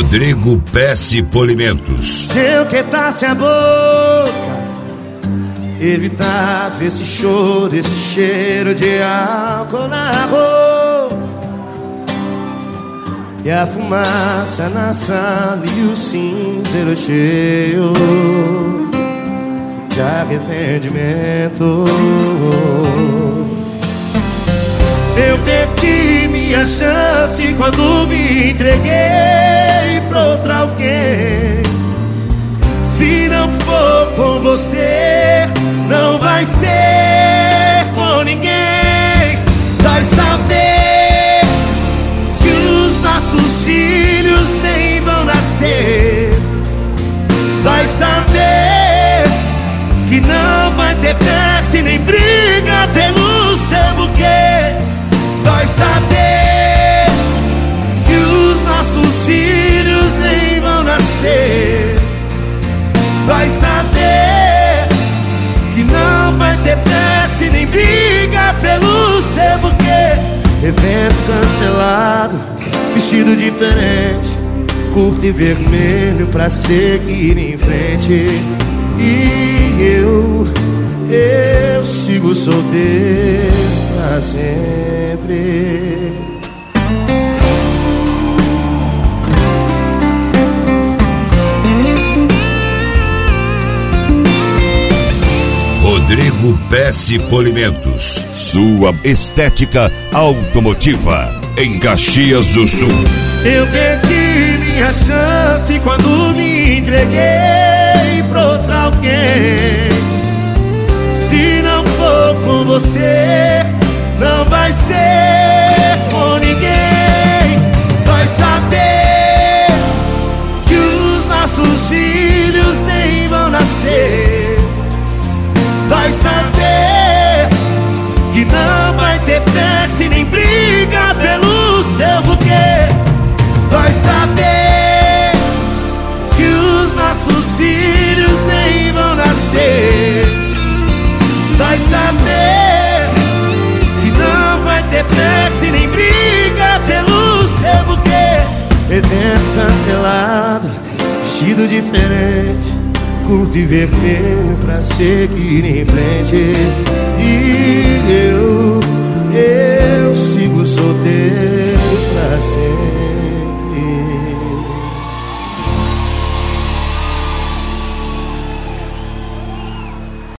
Rodrigo Pesce Polimentos. Se eu quietasse a boca, evitava esse choro, esse cheiro de álcool na roupa, e a fumaça na sala e o cinzeiro cheio de arrependimento. Eu perdi minha chance quando me entreguei pra outra alguém. Se não for com você, não vai ser com ninguém. Vai saber que os nossos filhos nem vão nascer. Vai saber que não vai ter festa e nem briga pelo seu buquê. Vai saber que os nossos filhos nem vão nascer. Vai saber que não vai ter festa e nem briga pelo seu buquê. Evento cancelado, vestido diferente, curto e vermelho pra seguir em frente. E eu sigo solteiro pra sempre. Rodrigo Pesce Polimentos. Sua estética automotiva em Caxias do Sul. Eu perdi minha chance quando me entreguei pra outra alguém. Se não for com você, não vai ser com ninguém. Vai saber que os nossos filhos nem vão nascer. Vai saber que não vai ter festa e nem briga pelo seu buquê. Vai saber que os nossos filhos nem vão nascer. Vai saber que não vai ter festa e nem briga pelo seu buquê. Evento cancelado, vestido diferente, curto e vermelho pra seguir em frente. E eu sigo solteiro pra sempre.